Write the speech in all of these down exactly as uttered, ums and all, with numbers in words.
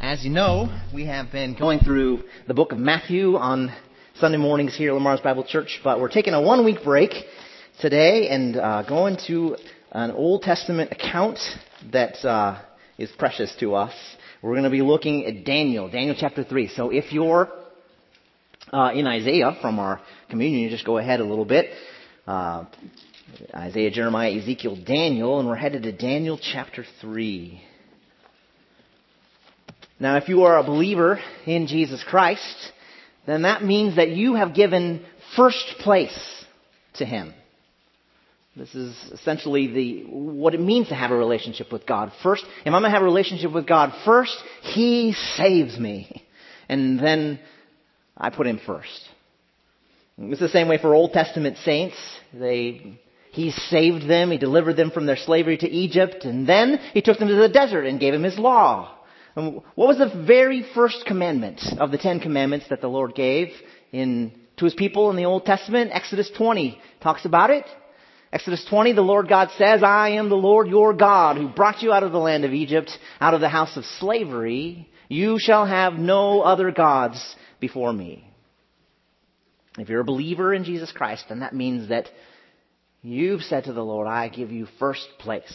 As you know, we have been going through the book of Matthew on Sunday mornings here at Lamar's Bible Church, but we're taking a one-week break today and uh, going to an Old Testament account that uh, is precious to us. We're going to be looking at Daniel, Daniel chapter three. So if you're uh, in Isaiah from our communion, you just go ahead a little bit. Uh, Isaiah, Jeremiah, Ezekiel, Daniel, and we're headed to Daniel chapter three. Now, if you are a believer in Jesus Christ, then that means that you have given first place to Him. This is essentially the what it means to have a relationship with God. First, if I'm going to have a relationship with God first, He saves me. And then I put Him first. It's the same way for Old Testament saints. They, He saved them. He delivered them from their slavery to Egypt. And then He took them to the desert and gave them His law. And what was the very first commandment of the Ten Commandments that the Lord gave in to His people in the Old Testament? Exodus twenty talks about it. Exodus twenty, the Lord God says, I am the Lord your God who brought you out of the land of Egypt, out of the house of slavery. You shall have no other gods before me. If you're a believer in Jesus Christ, then that means that you've said to the Lord, I give you first place.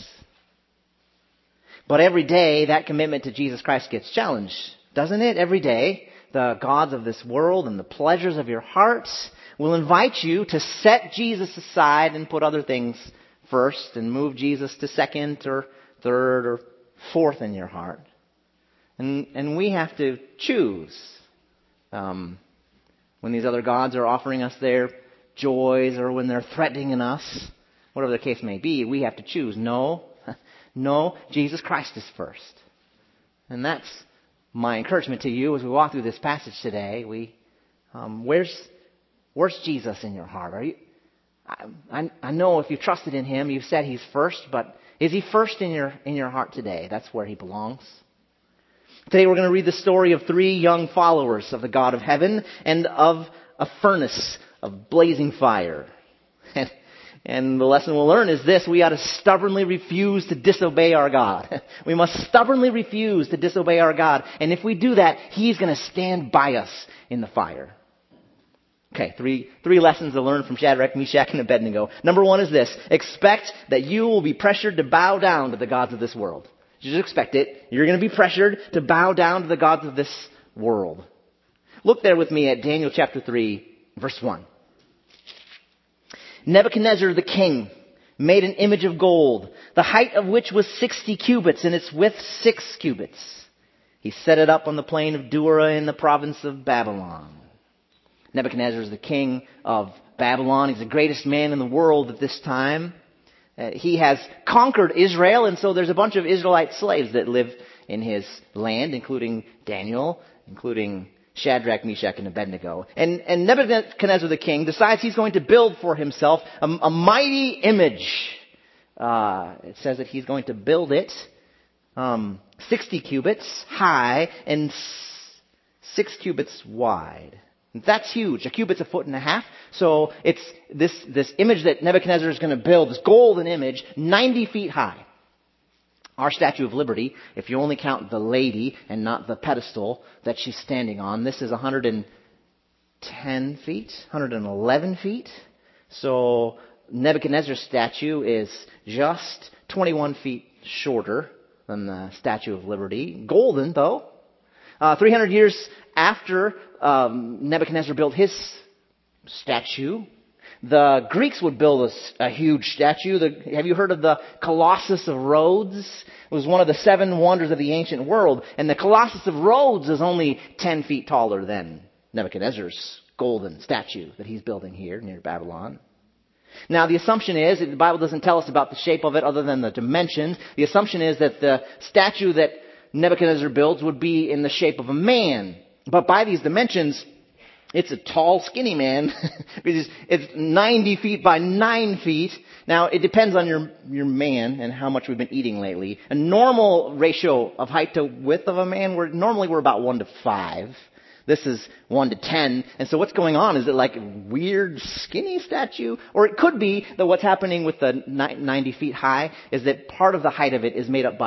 But every day, that commitment to Jesus Christ gets challenged, doesn't it? Every day, the gods of this world and the pleasures of your hearts will invite you to set Jesus aside and put other things first and move Jesus to second or third or fourth in your heart. And and we have to choose. Um, when these other gods are offering us their joys or when they're threatening us, whatever the case may be, we have to choose. No. No, Jesus Christ is first. And that's my encouragement to you as we walk through this passage today. We, um, where's, where's Jesus in your heart? Are you? I, I, I know if you've trusted in Him, you've said He's first, but is He first in your in your heart today? That's where He belongs. Today we're going to read the story of three young followers of the God of heaven and of a furnace of blazing fire. And And the lesson we'll learn is this: we ought to stubbornly refuse to disobey our God. We must stubbornly refuse to disobey our God. And if we do that, He's going to stand by us in the fire. Okay, three, three lessons to learn from Shadrach, Meshach, and Abednego. Number one is this: expect that you will be pressured to bow down to the gods of this world. Just expect it. You're going to be pressured to bow down to the gods of this world. Look there with me at Daniel chapter three, verse one. Nebuchadnezzar the king made an image of gold, the height of which was sixty cubits and its width six cubits. He set it up on the plain of Dura in the province of Babylon. Nebuchadnezzar is the king of Babylon. He's the greatest man in the world at this time. Uh, he has conquered Israel, and so there's a bunch of Israelite slaves that live in his land, including Daniel, including Shadrach, Meshach, and Abednego. And, and Nebuchadnezzar the king decides he's going to build for himself a, a mighty image. Uh, it says that he's going to build it um, sixty cubits high and s- six cubits wide. And that's huge. A cubit's a foot and a half. So it's this, this image that Nebuchadnezzar is going to build, this golden image, ninety feet high. Our Statue of Liberty, if you only count the lady and not the pedestal that she's standing on, this is one hundred ten feet, one hundred eleven feet. So Nebuchadnezzar's statue is just twenty-one feet shorter than the Statue of Liberty. Golden, though. Uh, three hundred years after um, Nebuchadnezzar built his statue, the Greeks would build a, a huge statue. The, have you heard of the Colossus of Rhodes? It was one of the seven wonders of the ancient world. And the Colossus of Rhodes is only ten feet taller than Nebuchadnezzar's golden statue that he's building here near Babylon. Now, the assumption is, the Bible doesn't tell us about the shape of it other than the dimensions. The assumption is that the statue that Nebuchadnezzar builds would be in the shape of a man. But by these dimensions, it's a tall, skinny man. It's ninety feet by nine feet. Now, it depends on your, your man and how much we've been eating lately. A normal ratio of height to width of a man, we're, normally we're about one to five. This is one to ten. And so what's going on? Is it like a weird, skinny statue? Or it could be that what's happening with the ninety feet high is that part of the height of it is made up by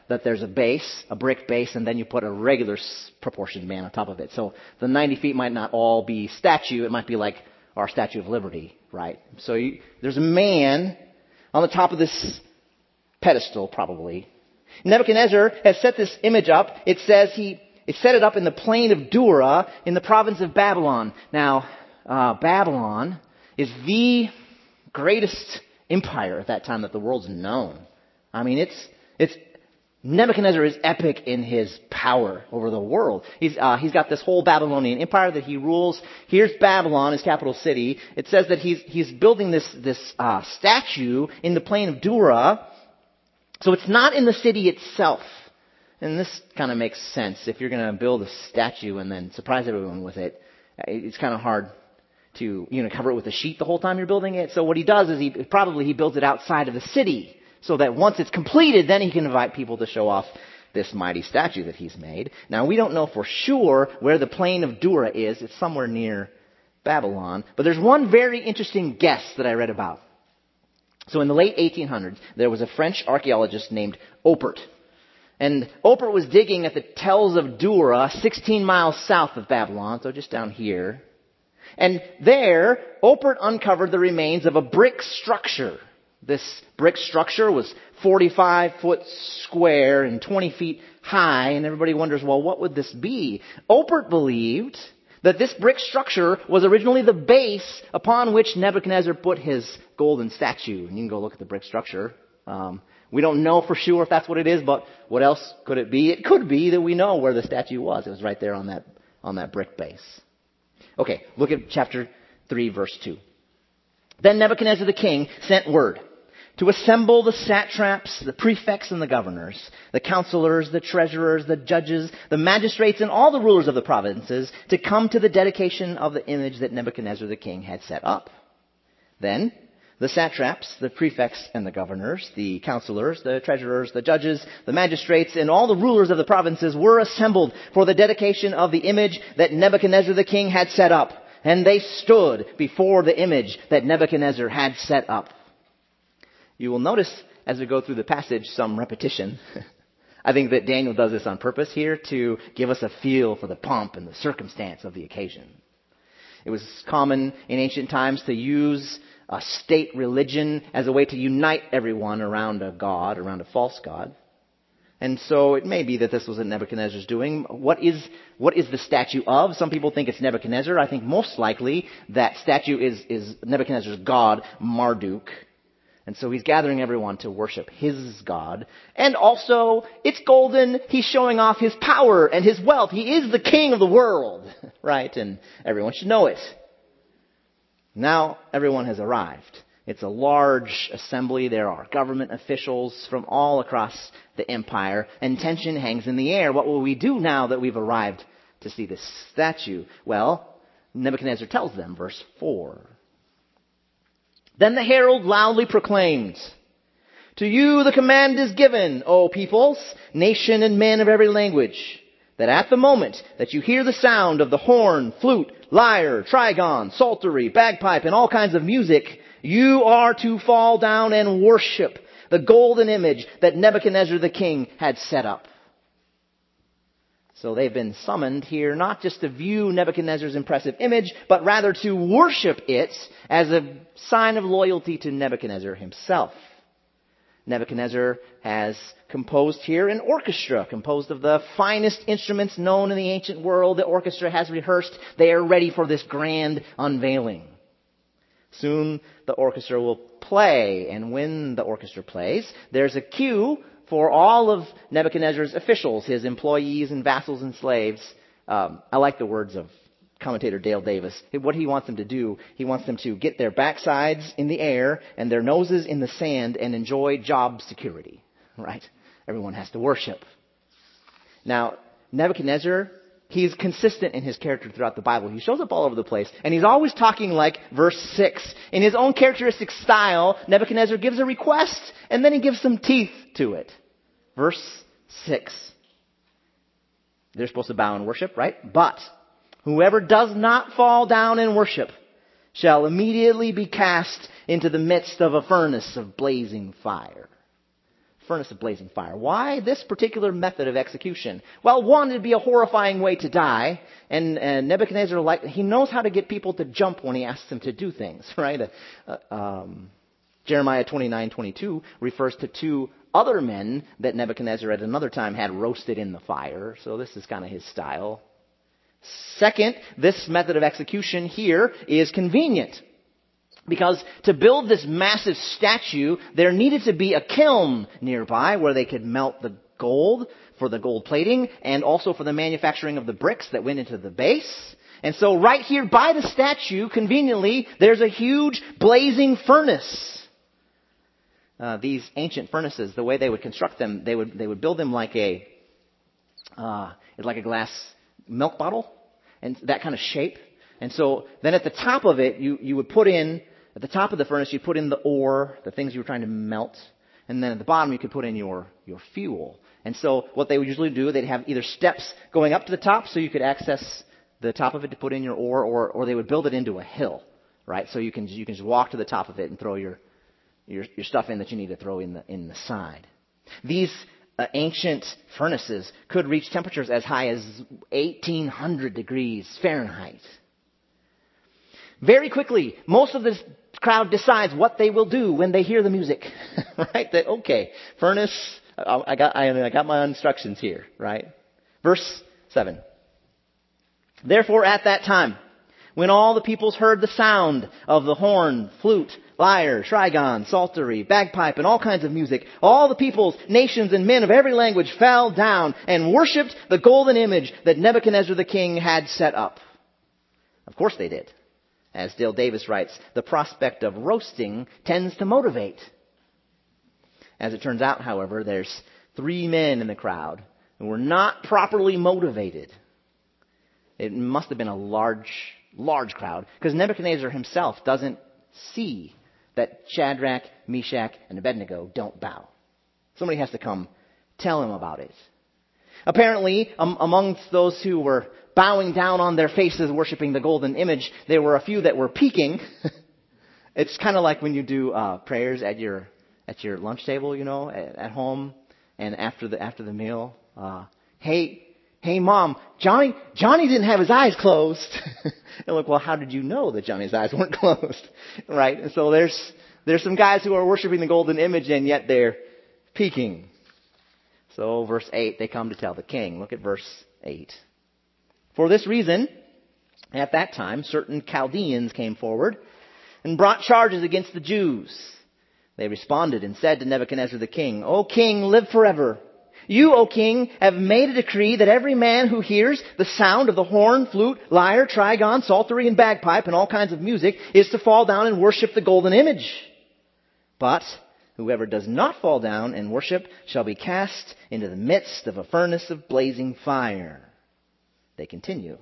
that there's a base, a brick base, and then you put a regular proportioned man on top of it. So the ninety feet might not all be statue. It might be like our Statue of Liberty, right? So you, there's a man on the top of this pedestal, probably. Nebuchadnezzar has set this image up. It says he it set it up in the plain of Dura in the province of Babylon. Now, uh, Babylon is the greatest empire at that time that the world's known. I mean, it's it's Nebuchadnezzar is epic in his power over the world. He's uh, he's got this whole Babylonian empire that he rules. Here's Babylon, his capital city. It says that he's he's building this this uh, statue in the plain of Dura. So it's not in the city itself. And this kind of makes sense. If you're going to build a statue and then surprise everyone with it, it's kind of hard to, you know, cover it with a sheet the whole time you're building it. So what he does is he probably he builds it outside of the city so that once it's completed, then he can invite people to show off this mighty statue that he's made. Now, we don't know for sure where the plain of Dura is. It's somewhere near Babylon. But there's one very interesting guess that I read about. So in the late eighteen hundreds, there was a French archaeologist named Oppert. And Oppert was digging at the Tells of Dura, sixteen miles south of Babylon, so just down here. And there, Oppert uncovered the remains of a brick structure. This brick structure was forty-five foot square and twenty feet high, and everybody wonders, well, what would this be? Oppert believed that this brick structure was originally the base upon which Nebuchadnezzar put his golden statue. And you can go look at the brick structure. Um, we don't know for sure if that's what it is, but what else could it be? It could be that we know where the statue was. It was right there on that on that brick base. Okay, look at chapter three, verse two. Then Nebuchadnezzar the king sent word to assemble the satraps, the prefects, and the governors, the counselors, the treasurers, the judges, the magistrates, and all the rulers of the provinces to come to the dedication of the image that Nebuchadnezzar the king had set up. Then the satraps, the prefects, and the governors, the counselors, the treasurers, the judges, the magistrates, and all the rulers of the provinces were assembled for the dedication of the image that Nebuchadnezzar the king had set up. And they stood before the image that Nebuchadnezzar had set up. You will notice as we go through the passage some repetition. I think that Daniel does this on purpose here to give us a feel for the pomp and the circumstance of the occasion. It was common in ancient times to use a state religion as a way to unite everyone around a god, around a false god. And so it may be that this was what Nebuchadnezzar's doing. What is what is the statue of? Some people think it's Nebuchadnezzar. I think most likely that statue is, is Nebuchadnezzar's god, Marduk. And so he's gathering everyone to worship his god. And also, it's golden. He's showing off his power and his wealth. He is the king of the world, right? And everyone should know it. Now everyone has arrived. It's a large assembly. There are government officials from all across the empire, and tension hangs in the air. What will we do now that we've arrived to see this statue? Well, Nebuchadnezzar tells them, verse four. Then the herald loudly proclaimed, "To you the command is given, O peoples, nation and men of every language, that at the moment that you hear the sound of the horn, flute, lyre, trigon, psaltery, bagpipe, and all kinds of music, you are to fall down and worship the golden image that Nebuchadnezzar the king had set up." So they've been summoned here not just to view Nebuchadnezzar's impressive image, but rather to worship it as a sign of loyalty to Nebuchadnezzar himself. Nebuchadnezzar has composed here an orchestra composed of the finest instruments known in the ancient world. The orchestra has rehearsed. They are ready for this grand unveiling. Soon the orchestra will play, and when the orchestra plays, there's a cue for all of Nebuchadnezzar's officials, his employees and vassals and slaves. Um, I like the words of commentator Dale Davis. What he wants them to do, he wants them to get their backsides in the air and their noses in the sand and enjoy job security, right? Everyone has to worship. Now, Nebuchadnezzar, he's consistent in his character throughout the Bible. He shows up all over the place, and he's always talking like verse six. In his own characteristic style, Nebuchadnezzar gives a request, and then he gives some teeth to it. Verse six. They're supposed to bow and worship, right? But whoever does not fall down and worship shall immediately be cast into the midst of a furnace of blazing fire. furnace of blazing fire. Why this particular method of execution? Well, one, it'd be a horrifying way to die. And, and Nebuchadnezzar, like, he knows how to get people to jump when he asks them to do things, right? Uh, um, Jeremiah twenty-nine twenty-two refers to two other men that Nebuchadnezzar at another time had roasted in the fire. So this is kind of his style. Second, this method of execution here is convenient. Because to build this massive statue, there needed to be a kiln nearby where they could melt the gold for the gold plating and also for the manufacturing of the bricks that went into the base. And so right here by the statue, conveniently, there's a huge blazing furnace. Uh, these ancient furnaces, the way they would construct them, they would they would build them like a uh, like a glass milk bottle, and that kind of shape. And so then at the top of it, you you would put in at the top of the furnace, you put in the ore, the things you were trying to melt, and then at the bottom you could put in your your fuel. And so what they would usually do, they'd have either steps going up to the top, so you could access the top of it to put in your ore, or or they would build it into a hill, right? So you can you can just walk to the top of it and throw your Your, your stuff in that you need to throw in the in the side. These uh, ancient furnaces could reach temperatures as high as eighteen hundred degrees Fahrenheit. Very quickly, most of this crowd decides what they will do when they hear the music, right? That okay, furnace. I, I got I, I got my instructions here, right? Verse seven. Therefore, at that time, when all the peoples heard the sound of the horn, flute, lyre, trigon, psaltery, bagpipe, and all kinds of music, all the peoples, nations, and men of every language fell down and worshipped the golden image that Nebuchadnezzar the king had set up. Of course they did. As Dale Davis writes, the prospect of roasting tends to motivate. As it turns out, however, there's three men in the crowd who were not properly motivated. It must have been a large Large crowd, because Nebuchadnezzar himself doesn't see that Shadrach, Meshach, and Abednego don't bow. Somebody has to come tell him about it. Apparently, um, amongst those who were bowing down on their faces worshiping the golden image, there were a few that were peeking. It's kind of like when you do uh, prayers at your at your lunch table, you know, at, at home, and after the after the meal. Uh, hey. Hey, Mom, Johnny, Johnny didn't have his eyes closed. And look, well, how did you know that Johnny's eyes weren't closed? Right? And so there's, there's some guys who are worshiping the golden image and yet they're peeking. So verse eight, they come to tell the king. Look at verse eight. For this reason, at that time, certain Chaldeans came forward and brought charges against the Jews. They responded and said to Nebuchadnezzar the king, O king, live forever. You, O king, have made a decree that every man who hears the sound of the horn, flute, lyre, trigon, psaltery, and bagpipe, and all kinds of music, is to fall down and worship the golden image. But whoever does not fall down and worship shall be cast into the midst of a furnace of blazing fire. They continue.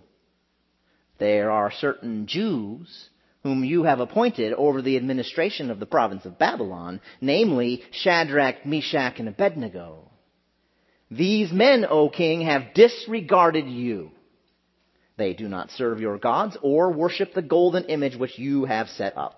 There are certain Jews whom you have appointed over the administration of the province of Babylon, namely Shadrach, Meshach, and Abednego. These men, O king, have disregarded you. They do not serve your gods or worship the golden image which you have set up.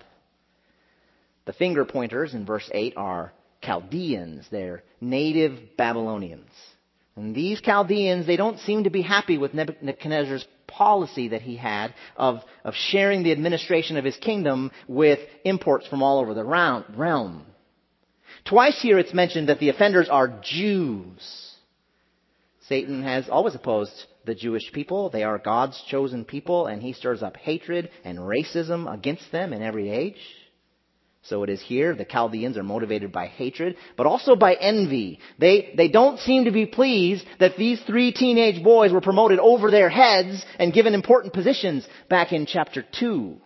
The finger pointers in verse eight are Chaldeans. They're native Babylonians. And these Chaldeans, they don't seem to be happy with Nebuchadnezzar's policy that he had of, of sharing the administration of his kingdom with imports from all over the realm. Twice here it's mentioned that the offenders are Jews. Satan has always opposed the Jewish people. They are God's chosen people, and he stirs up hatred and racism against them in every age. So it is here. The Chaldeans are motivated by hatred, but also by envy. They, they don't seem to be pleased that these three teenage boys were promoted over their heads and given important positions back in chapter two.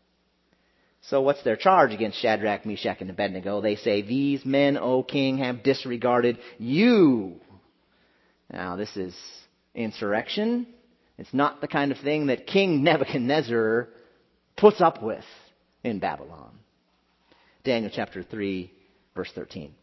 So what's their charge against Shadrach, Meshach, and Abednego? They say, these men, O king, have disregarded you. Now, this is insurrection. It's not the kind of thing that King Nebuchadnezzar puts up with in Babylon. Daniel chapter three, verse thirteen.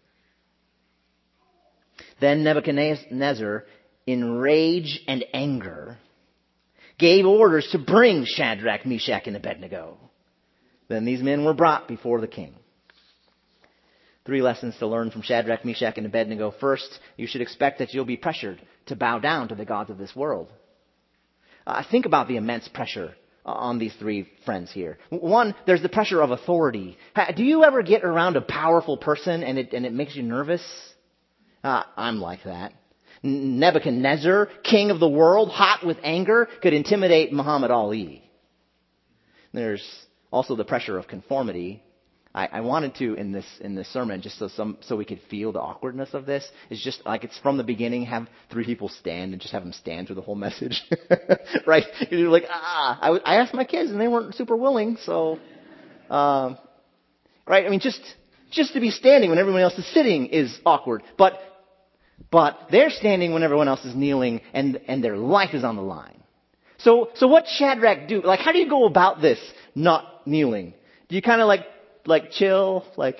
Then Nebuchadnezzar, in rage and anger, gave orders to bring Shadrach, Meshach, and Abednego. Then these men were brought before the king. Three lessons to learn from Shadrach, Meshach, and Abednego. First, you should expect that you'll be pressured to bow down to the gods of this world. Uh, think about the immense pressure on these three friends here. One, there's the pressure of authority. Do you ever get around a powerful person and it, and it makes you nervous? Uh, I'm like that. Nebuchadnezzar, king of the world, hot with anger, could intimidate Muhammad Ali. There's also the pressure of conformity. I, I wanted to in this in this sermon, just so some so we could feel the awkwardness of this. It's just like it's from the beginning. Have three people stand and just have them stand through the whole message, right? You're like, ah. I, I asked my kids and they weren't super willing, so, um, right? I mean, just just to be standing when everyone else is sitting is awkward, but but they're standing when everyone else is kneeling, and and their life is on the line. So so what Shadrach do? Like, how do you go about this? Not kneeling? Do you kind of like like chill, like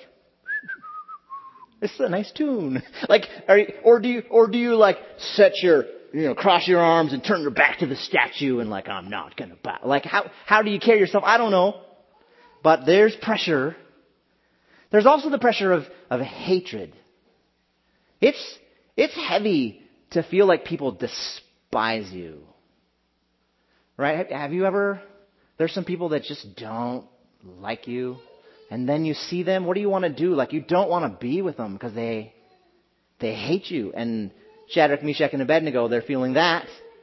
this is a nice tune, like, are you, or do you or do you like set your you know cross your arms and turn your back to the statue and like I'm not gonna bow? Like how how do you carry yourself? I don't know, but there's pressure. There's also the pressure of of hatred. It's it's heavy to feel like people despise you, right? Have you ever? There's some people that just don't like you. And then you see them, what do you want to do? Like, you don't want to be with them because they they hate you. And Shadrach, Meshach, and Abednego, they're feeling that.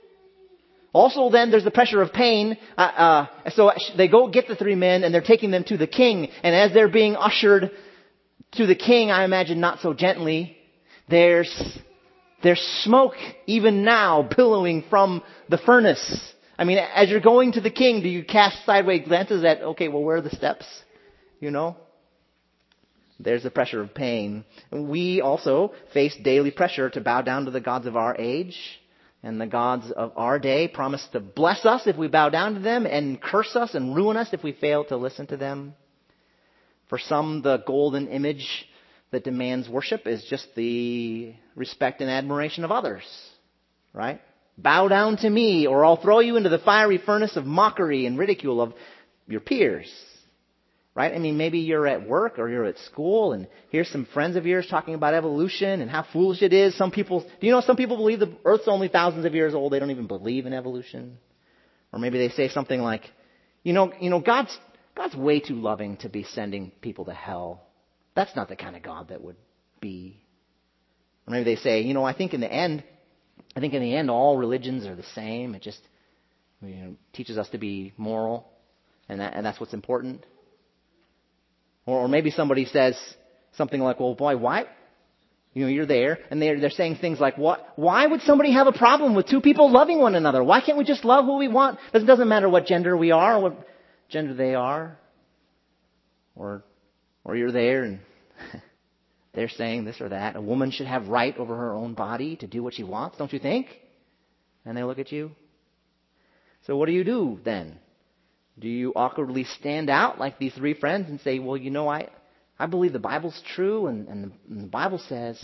Also, then, there's the pressure of pain. Uh, uh, so they go get the three men, and they're taking them to the king. And as they're being ushered to the king, I imagine not so gently, there's, there's smoke, even now, billowing from the furnace. I mean, as you're going to the king, do you cast sideways glances at, okay, well, where are the steps? You know, there's the pressure of pain. We also face daily pressure to bow down to the gods of our age. And the gods of our day promise to bless us if we bow down to them and curse us and ruin us if we fail to listen to them. For some, the golden image that demands worship is just the respect and admiration of others, right? Bow down to me or I'll throw you into the fiery furnace of mockery and ridicule of your peers. Right? I mean, maybe you're at work or you're at school and here's some friends of yours talking about evolution and how foolish it is. Some people, do you know some people believe the Earth's only thousands of years old? They don't even believe in evolution. Or maybe they say something like, you know, you know, God's, God's way too loving to be sending people to hell. That's not the kind of God that would be. Or maybe they say, you know, I think in the end, I think in the end all religions are the same. It just, you know, teaches us to be moral and that, and that's what's important. Or maybe somebody says something like, well, boy, why? You know, you're there, and they're, they're saying things like, what? Why would somebody have a problem with two people loving one another? Why can't we just love who we want? It doesn't matter what gender we are or what gender they are. Or, or you're there, and they're saying this or that. A woman should have right over her own body to do what she wants, don't you think? And they look at you. So what do you do then? Do you awkwardly stand out like these three friends and say, well, you know, I, I believe the Bible's true and, and, the, and the Bible says.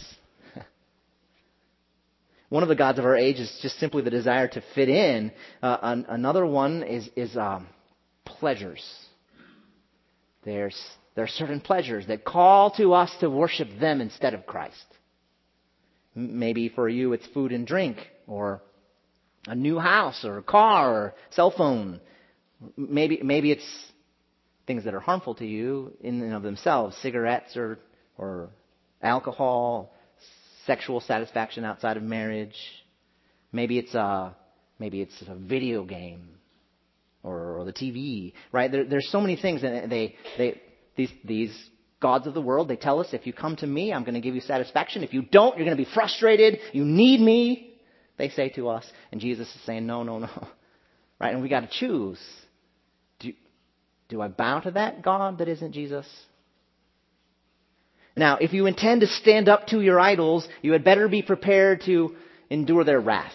One of the gods of our age is just simply the desire to fit in. Uh, an, another one is, is um, pleasures. There's, there are certain pleasures that call to us to worship them instead of Christ. Maybe for you it's food and drink or a new house or a car or cell phone. Maybe maybe it's things that are harmful to you in and of themselves, cigarettes or or alcohol, sexual satisfaction outside of marriage. Maybe it's a maybe it's a video game or, or the T V, right? There, there's so many things, and they they these these gods of the world, they tell us, if you come to me, I'm going to give you satisfaction. If you don't, you're going to be frustrated. You need me, they say to us, and Jesus is saying, no, no, no, right? And we got to choose. Do I bow to that God that isn't Jesus? Now, if you intend to stand up to your idols, you had better be prepared to endure their wrath.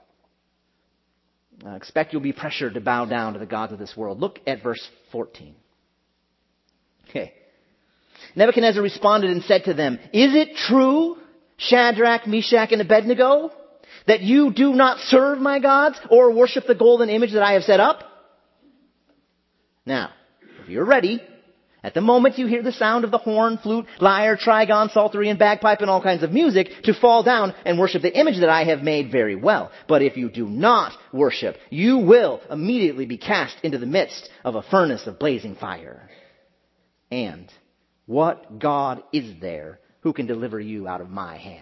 Uh, expect you'll be pressured to bow down to the gods of this world. Look at verse fourteen. Okay. Nebuchadnezzar responded and said to them, is it true, Shadrach, Meshach, and Abednego, that you do not serve my gods or worship the golden image that I have set up? Now, if you're ready, At the moment you hear the sound of the horn, flute, lyre, trigon, psaltery, and bagpipe, and all kinds of music, to fall down and worship the image that I have made, very well. But if you do not worship, you will immediately be cast into the midst of a furnace of blazing fire. And what God is there who can deliver you out of my hands?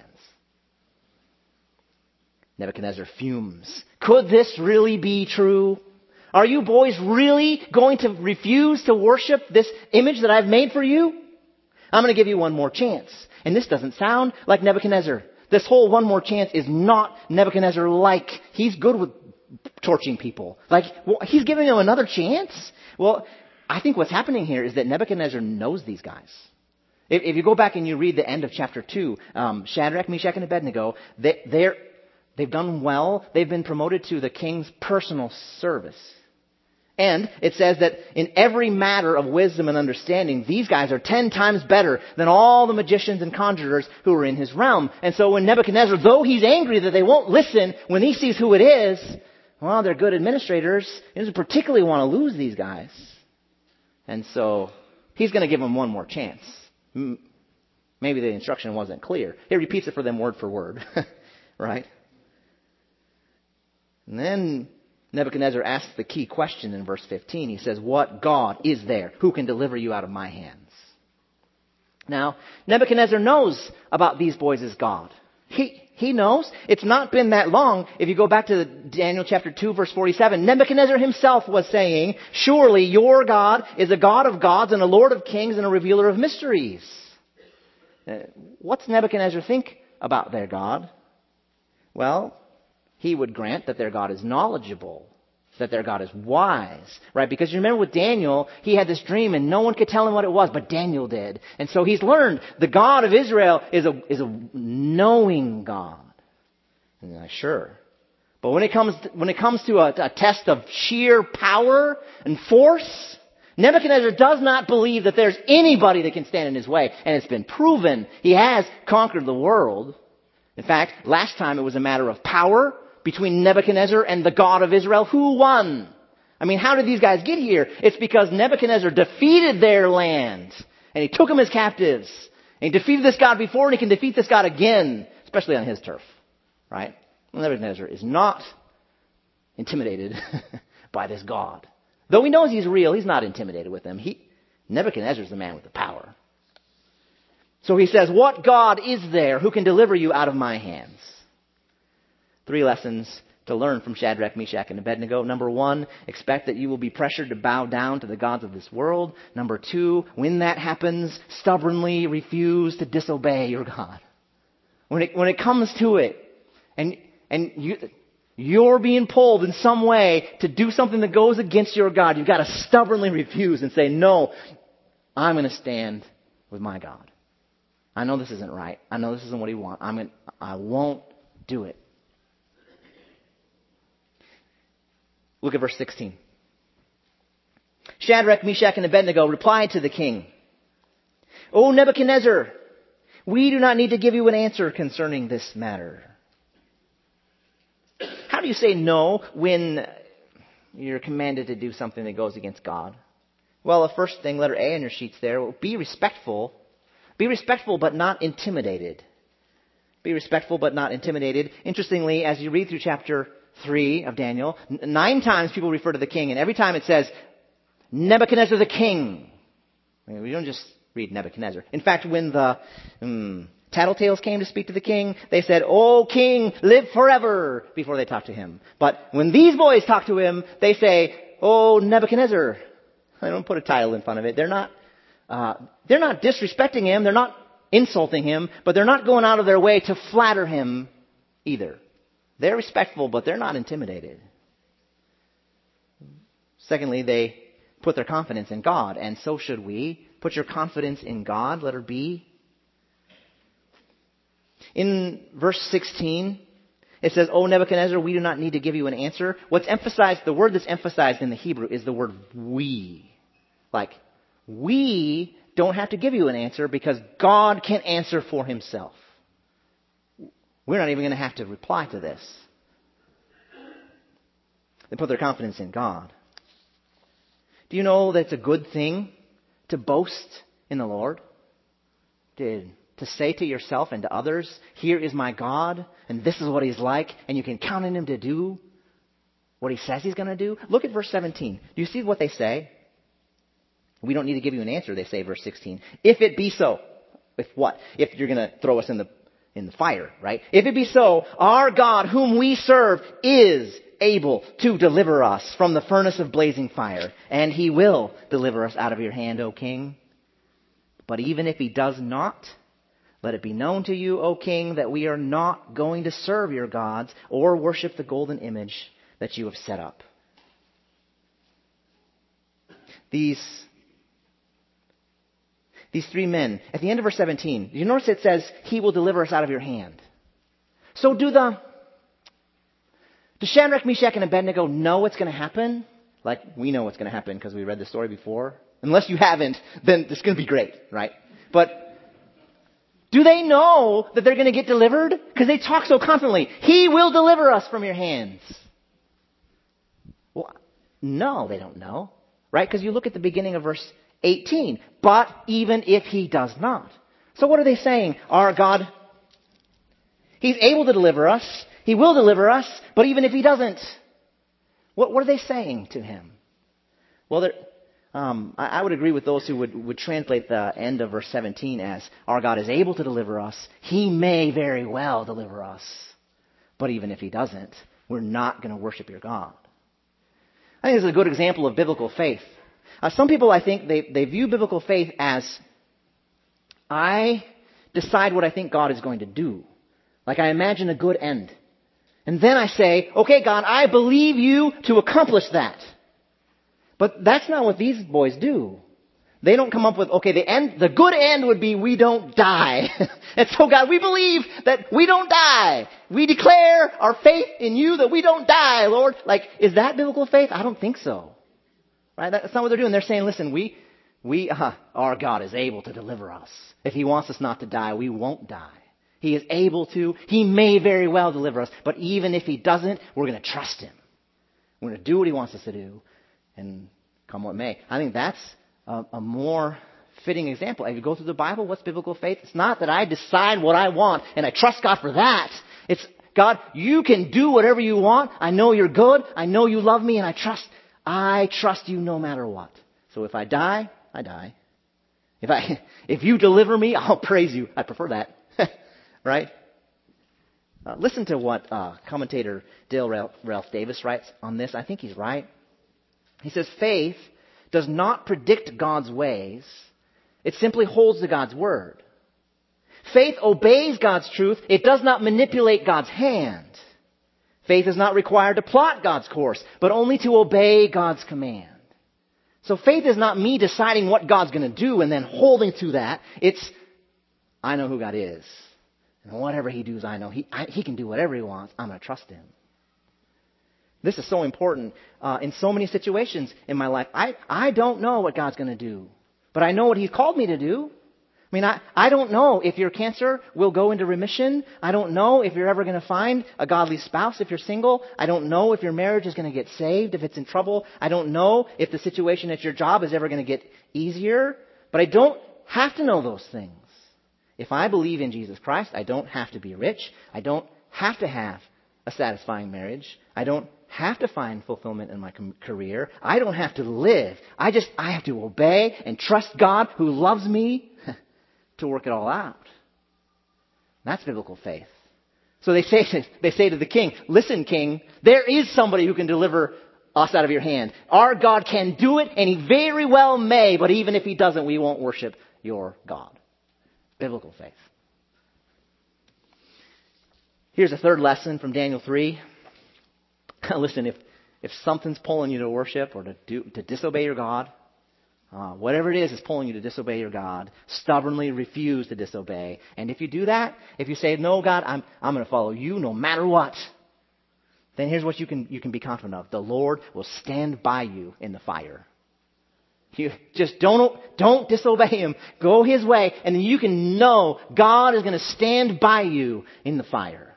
Nebuchadnezzar fumes. Could this really be true? Are you boys really going to refuse to worship this image that I've made for you? I'm going to give you one more chance. And this doesn't sound like Nebuchadnezzar. This whole one more chance is not Nebuchadnezzar-like. He's good with torching people. Like, well, he's giving them another chance? Well, I think what's happening here is that Nebuchadnezzar knows these guys. If, if you go back and you read the end of chapter two, um, Shadrach, Meshach, and Abednego, they, they're, they've done well. They've been promoted to the king's personal service. And it says that in every matter of wisdom and understanding, these guys are ten times better than all the magicians and conjurers who are in his realm. And so when Nebuchadnezzar, though he's angry that they won't listen, when he sees who it is, well, they're good administrators. He doesn't particularly want to lose these guys. And so he's going to give them one more chance. Maybe the instruction wasn't clear. He repeats it for them word for word. Right? And then Nebuchadnezzar asks the key question in verse fifteen. He says, what God is there who can deliver you out of my hands? Now, Nebuchadnezzar knows about these boys as God. He, he knows. It's not been that long. If you go back to Daniel chapter two, verse forty-seven, Nebuchadnezzar himself was saying, surely your God is a God of gods and a Lord of kings and a revealer of mysteries. What's Nebuchadnezzar think about their God? Well, he would grant that their God is knowledgeable, that their God is wise, right? Because you remember with Daniel, he had this dream and no one could tell him what it was, but Daniel did. And so he's learned the God of Israel is a, is a knowing God. And you're like, sure. But when it comes to, when it comes to a, a test of sheer power and force, Nebuchadnezzar does not believe that there's anybody that can stand in his way. And it's been proven he has conquered the world. In fact, last time it was a matter of power between Nebuchadnezzar and the God of Israel. Who won? I mean, how did these guys get here? It's because Nebuchadnezzar defeated their land. And he took them as captives. And he defeated this God before, and he can defeat this God again, especially on his turf. Right? Well, Nebuchadnezzar is not intimidated by this God. Though he knows he's real, he's not intimidated with him. He, Nebuchadnezzar is the man with the power. So he says, what God is there who can deliver you out of my hands? Three lessons to learn from Shadrach, Meshach, and Abednego. Number one, expect that you will be pressured to bow down to the gods of this world. Number two, when that happens, stubbornly refuse to disobey your God. When it, when it comes to it, and, and you, you're being pulled in some way to do something that goes against your God, you've got to stubbornly refuse and say, no, I'm going to stand with my God. I know this isn't right. I know this isn't what he wants. I'm going, I won't do it. Look at verse sixteen. Shadrach, Meshach, and Abednego replied to the king, O Nebuchadnezzar, we do not need to give you an answer concerning this matter. How do you say no when you're commanded to do something that goes against God? Well, the first thing, letter A on your sheets there, be respectful. Be respectful but not intimidated. Be respectful but not intimidated. Interestingly, as you read through chapter three of Daniel, nine times people refer to the king, and every time it says, Nebuchadnezzar the king. I mean, we don't just read Nebuchadnezzar. In fact, when the um, tattletales came to speak to the king, they said, O king, live forever, before they talked to him. But when these boys talk to him, they say, O Nebuchadnezzar. They don't put a title in front of it. They're not, uh, they're not disrespecting him. They're not insulting him, but they're not going out of their way to flatter him either. They're respectful, but they're not intimidated. Secondly, they put their confidence in God, and so should we. Put your confidence in God, letter B. In verse sixteen, it says, O Nebuchadnezzar, we do not need to give you an answer. What's emphasized, the word that's emphasized in the Hebrew is the word we. Like, we don't have to give you an answer because God can answer for himself. We're not even going to have to reply to this. They put their confidence in God. Do you know that it's a good thing to boast in the Lord? Did to say to yourself and to others, here is my God, and this is what he's like, and you can count on him to do what he says he's going to do? Look at verse seventeen. Do you see what they say? We don't need to give you an answer, they say, verse sixteen. If it be so. If what? If you're going to throw us in the in the fire, right? If it be so, our God whom we serve is able to deliver us from the furnace of blazing fire, and he will deliver us out of your hand, O king. But even if he does not, let it be known to you, O king, that we are not going to serve your gods or worship the golden image that you have set up. These, these three men, at the end of verse seventeen, you notice it says, he will deliver us out of your hand. So do the, do Shadrach, Meshach, and Abednego know what's going to happen? Like, we know what's going to happen because we read the story before. Unless you haven't, then it's going to be great, right? But do they know that they're going to get delivered? Because they talk so confidently. He will deliver us from your hands. Well, no, they don't know, right? Because you look at the beginning of verse eighteen. But even if he does not. So what are they saying? Our God, he's able to deliver us. He will deliver us. But even if he doesn't, what, what are they saying to him? Well, they're... Um, I, I would agree with those who would, would translate the end of verse seventeen as, our God is able to deliver us. He may very well deliver us. But even if he doesn't, we're not going to worship your God. I think this is a good example of biblical faith. Uh, some people, I think, they, they view biblical faith as, I decide what I think God is going to do. Like I imagine a good end. And then I say, okay, God, I believe you to accomplish that. But that's not what these boys do. They don't come up with, okay, the end, the good end would be we don't die. And so God, we believe that we don't die. We declare our faith in you that we don't die, Lord. Like, is that biblical faith? I don't think so. Right? That's not what they're doing. They're saying, listen, we, we, uh, our God is able to deliver us. If he wants us not to die, we won't die. He is able to. He may very well deliver us. But even if he doesn't, we're going to trust him. We're going to do what he wants us to do. And come what may. I think that's a, a more fitting example. If you go through the Bible, what's biblical faith? It's not that I decide what I want and I trust God for that. It's, God, you can do whatever you want. I know you're good. I know you love me and I trust, I trust you no matter what. So if I die, I die. If I, if you deliver me, I'll praise you. I prefer that. Right? Uh, listen to what uh, commentator Dale Ralph, Ralph Davis writes on this. I think he's right. He says, faith does not predict God's ways. It simply holds to God's word. Faith obeys God's truth. It does not manipulate God's hand. Faith is not required to plot God's course, but only to obey God's command. So faith is not me deciding what God's going to do and then holding to that. It's, I know who God is. And whatever he does, I know he, I, he can do whatever he wants. I'm going to trust him. This is so important uh, in so many situations in my life. I, I don't know what God's going to do, but I know what he's called me to do. I mean, I, I don't know if your cancer will go into remission. I don't know if you're ever going to find a godly spouse if you're single. I don't know if your marriage is going to get saved if it's in trouble. I don't know if the situation at your job is ever going to get easier. But I don't have to know those things. If I believe in Jesus Christ, I don't have to be rich. I don't have to have a satisfying marriage. I don't have to find fulfillment in my career. I don't have to live. I just, I have to obey and trust God who loves me to work it all out. That's biblical faith. So they say, they say to the king, listen, king, there is somebody who can deliver us out of your hand. Our God can do it, and he very well may, but even if he doesn't, we won't worship your God. Biblical faith. Here's a third lesson from Daniel three. Listen, if, if something's pulling you to worship or to do to disobey your God, uh, whatever it is is pulling you to disobey your God, stubbornly refuse to disobey. And if you do that, if you say, no, God, I'm I'm going to follow you no matter what, then here's what you can you can be confident of. The Lord will stand by you in the fire. You just don't don't disobey him. Go his way, and then you can know God is going to stand by you in the fire.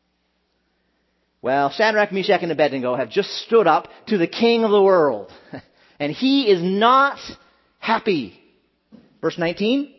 Well, Shadrach, Meshach, and Abednego have just stood up to the king of the world. And he is not happy Verse nineteen.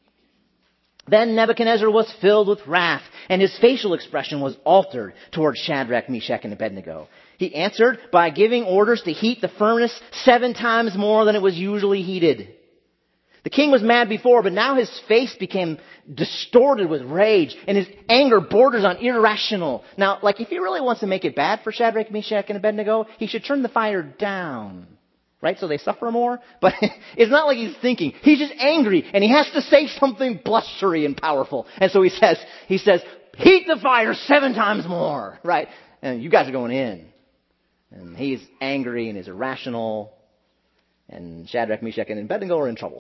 Then Nebuchadnezzar was filled with wrath, and his facial expression was altered toward Shadrach, Meshach, and Abednego. He answered by giving orders to heat the furnace seven times more than it was usually heated. The king was mad before, but now his face became distorted with rage, and his anger borders on irrational. Now, like, if he really wants to make it bad for Shadrach, Meshach, and Abednego, he should turn the fire down. Right? So they suffer more. But it's not like he's thinking. He's just angry, and he has to say something blustery and powerful. And so he says, he says, heat the fire seven times more. Right? And you guys are going in. And he's angry and is irrational. And Shadrach, Meshach, and Abednego are in trouble.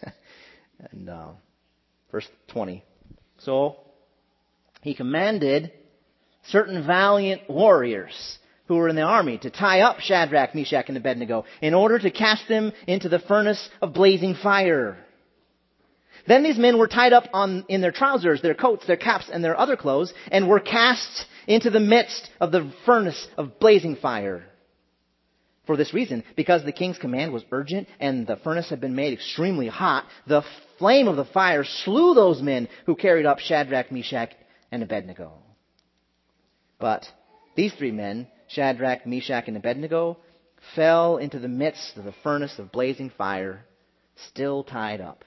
and uh, verse twenty. So he commanded certain valiant warriors who were in the army to tie up Shadrach, Meshach, and Abednego in order to cast them into the furnace of blazing fire. Then these men were tied up on in their trousers, their coats, their caps, and their other clothes, and were cast into the midst of the furnace of blazing fire. For this reason, because the king's command was urgent and the furnace had been made extremely hot, the flame of the fire slew those men who carried up Shadrach, Meshach, and Abednego. But these three men, Shadrach, Meshach, and Abednego, fell into the midst of the furnace of blazing fire, still tied up.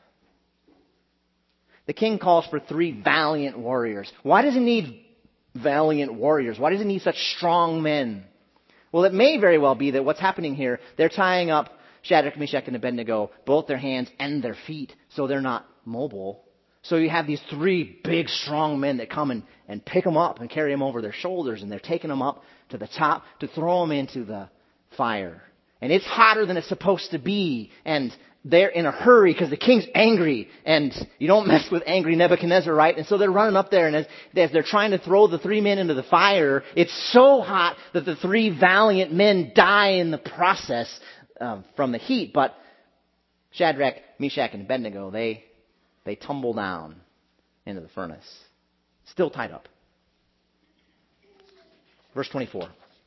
The king calls for three valiant warriors. Why does he need valiant warriors? Why does he need such strong men? Well, it may very well be that what's happening here, they're tying up Shadrach, Meshach, and Abednego, both their hands and their feet, so they're not mobile. So you have these three big, strong men that come and, and pick them up and carry them over their shoulders, and they're taking them up to the top to throw them into the fire. And it's hotter than it's supposed to be, and they're in a hurry because the king's angry, and you don't mess with angry Nebuchadnezzar, right? And so they're running up there, and as, as they're trying to throw the three men into the fire, it's so hot that the three valiant men die in the process um, from the heat. But Shadrach, Meshach, and Abednego, they they tumble down into the furnace, still tied up. Verse twenty-four.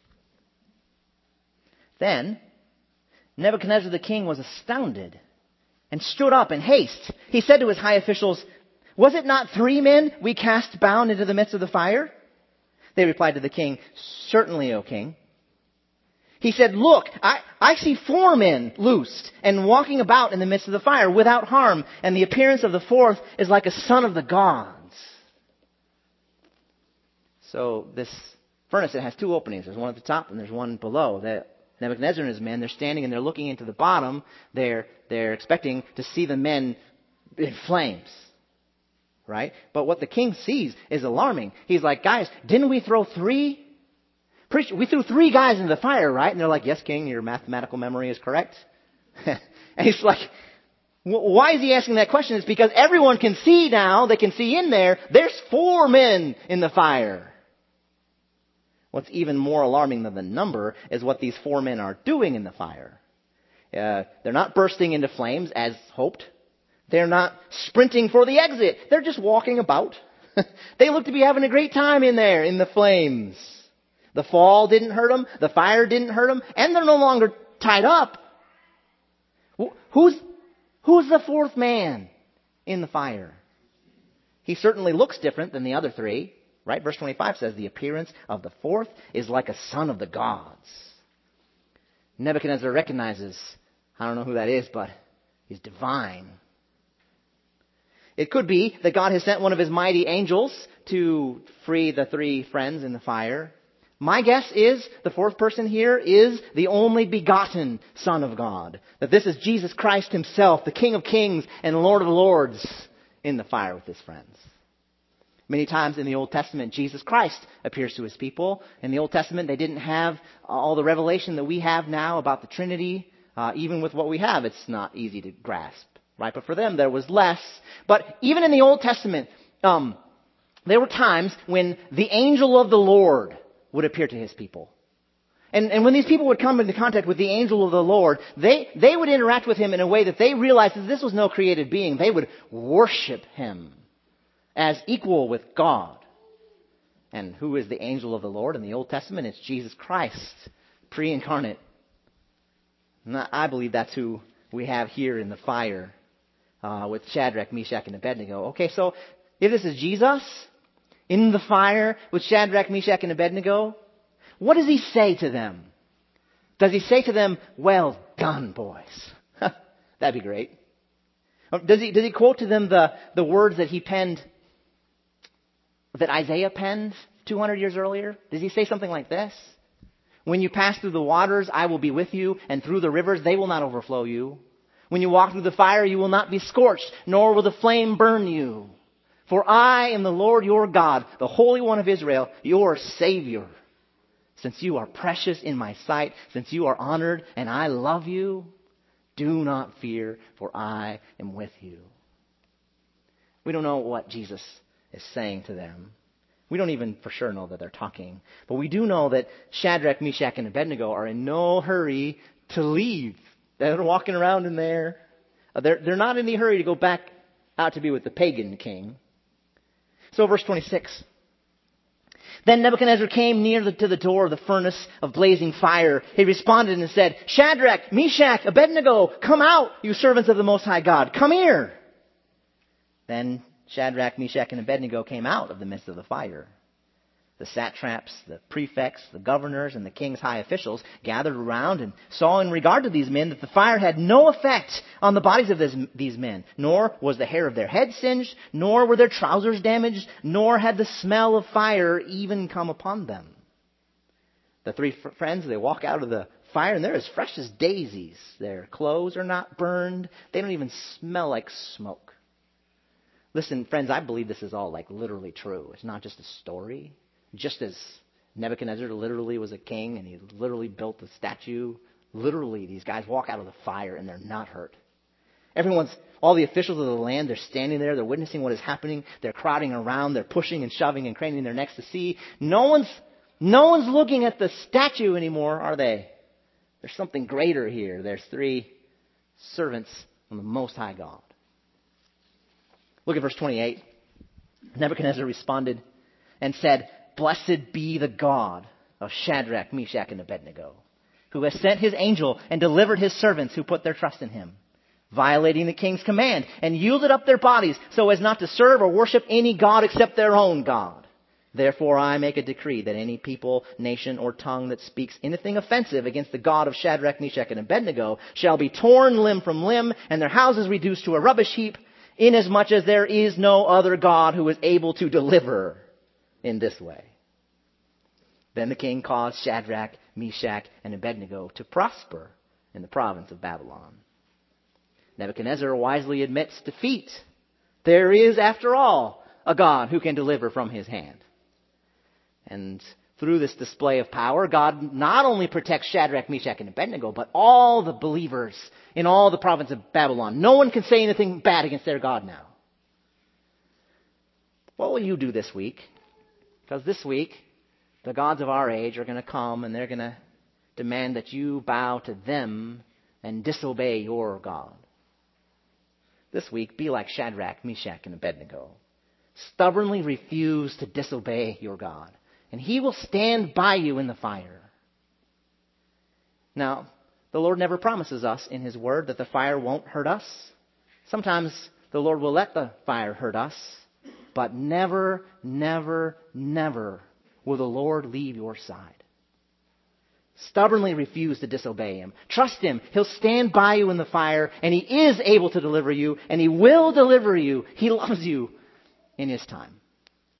Then Nebuchadnezzar the king was astounded and stood up in haste. He said to his high officials, "Was it not three men we cast bound into the midst of the fire?" They replied to the king, "Certainly, O king." He said, "Look, I, I see four men loosed and walking about in the midst of the fire without harm, and the appearance of the fourth is like a son of the gods." So this furnace, it has two openings. There's one at the top and there's one below. The Nebuchadnezzar and his men, they're standing and they're looking into the bottom. They're, they're expecting to see the men in flames. Right? But what the king sees is alarming. He's like, "Guys, didn't we throw three? We threw three guys into the fire, right?" And they're like, "Yes, king, your mathematical memory is correct." And he's like, why is he asking that question? It's because everyone can see now, they can see in there, there's four men in the fire. What's even more alarming than the number is what these four men are doing in the fire. Uh, they're not bursting into flames as hoped. They're not sprinting for the exit. They're just walking about. They look to be having a great time in there in the flames. The fall didn't hurt them. The fire didn't hurt them. And they're no longer tied up. Who's, who's the fourth man in the fire? He certainly looks different than the other three. Right? Verse twenty-five says, "The appearance of the fourth is like a son of the gods." Nebuchadnezzar recognizes, I don't know who that is, but he's divine. It could be that God has sent one of his mighty angels to free the three friends in the fire. My guess is the fourth person here is the only begotten Son of God. That this is Jesus Christ himself, the King of kings and Lord of lords, in the fire with his friends. Many times in the Old Testament, Jesus Christ appears to his people. In the Old Testament, they didn't have all the revelation that we have now about the Trinity. Uh, even with what we have, it's not easy to grasp, right? But for them, there was less. But even in the Old Testament, um, there were times when the angel of the Lord would appear to his people. And, and when these people would come into contact with the angel of the Lord, they, they would interact with him in a way that they realized that this was no created being. They would worship him as equal with God. And who is the angel of the Lord in the Old Testament? It's Jesus Christ, pre-incarnate. And I believe that's who we have here in the fire. uh, with Shadrach, Meshach, and Abednego. Okay, so if this is Jesus in the fire with Shadrach, Meshach, and Abednego, what does he say to them? Does he say to them, well done, boys? That'd be great. Does he, does he quote to them the, the words that he penned, that Isaiah penned two hundred years earlier? Does he say something like this? When you pass through the waters, I will be with you, and through the rivers, they will not overflow you. When you walk through the fire, you will not be scorched, nor will the flame burn you. For I am the Lord your God, the Holy One of Israel, your Savior. Since you are precious in my sight, since you are honored and I love you, do not fear, for I am with you. We don't know what Jesus is saying to them. We don't even for sure know that they're talking. But we do know that Shadrach, Meshach, and Abednego are in no hurry to leave. They're walking around in there. They're, they're not in any hurry to go back out to be with the pagan king. So verse twenty-six. Then Nebuchadnezzar came near the, to the door of the furnace of blazing fire. He responded and said, Shadrach, Meshach, Abednego, come out, you servants of the Most High God. Come here. Then Shadrach, Meshach, and Abednego came out of the midst of the fire. The satraps, the prefects, the governors, and the king's high officials gathered around and saw in regard to these men that the fire had no effect on the bodies of this, these men, nor was the hair of their head singed, nor were their trousers damaged, nor had the smell of fire even come upon them. The three f- friends, they walk out of the fire and they're as fresh as daisies. Their clothes are not burned. They don't even smell like smoke. Listen, friends, I believe this is all like literally true. It's not just a story. Just as Nebuchadnezzar literally was a king and he literally built a statue, literally these guys walk out of the fire and they're not hurt. Everyone's, all the officials of the land, they're standing there, they're witnessing what is happening, they're crowding around, they're pushing and shoving and craning their necks to see. No one's, no one's looking at the statue anymore, are they? There's something greater here. There's three servants of the Most High God. Look at verse twenty-eight. Nebuchadnezzar responded and said, Blessed be the God of Shadrach, Meshach, and Abednego, who has sent his angel and delivered his servants who put their trust in him, violating the king's command, and yielded up their bodies so as not to serve or worship any god except their own God. Therefore I make a decree that any people, nation, or tongue that speaks anything offensive against the God of Shadrach, Meshach, and Abednego shall be torn limb from limb, and their houses reduced to a rubbish heap, inasmuch as there is no other God who is able to deliver in this way. Then the king caused Shadrach, Meshach, and Abednego to prosper in the province of Babylon. Nebuchadnezzar wisely admits defeat. There is, after all, a God who can deliver from his hand. And through this display of power, God not only protects Shadrach, Meshach, and Abednego, but all the believers in all the province of Babylon. No one can say anything bad against their God now. What will you do this week? Because this week, the gods of our age are going to come and they're going to demand that you bow to them and disobey your God. This week, be like Shadrach, Meshach, and Abednego. Stubbornly refuse to disobey your God, and he will stand by you in the fire. Now, the Lord never promises us in his word that the fire won't hurt us. Sometimes the Lord will let the fire hurt us, but never, never, never will the Lord leave your side. Stubbornly refuse to disobey him. Trust him. He'll stand by you in the fire, and he is able to deliver you, and he will deliver you. He loves you in his time.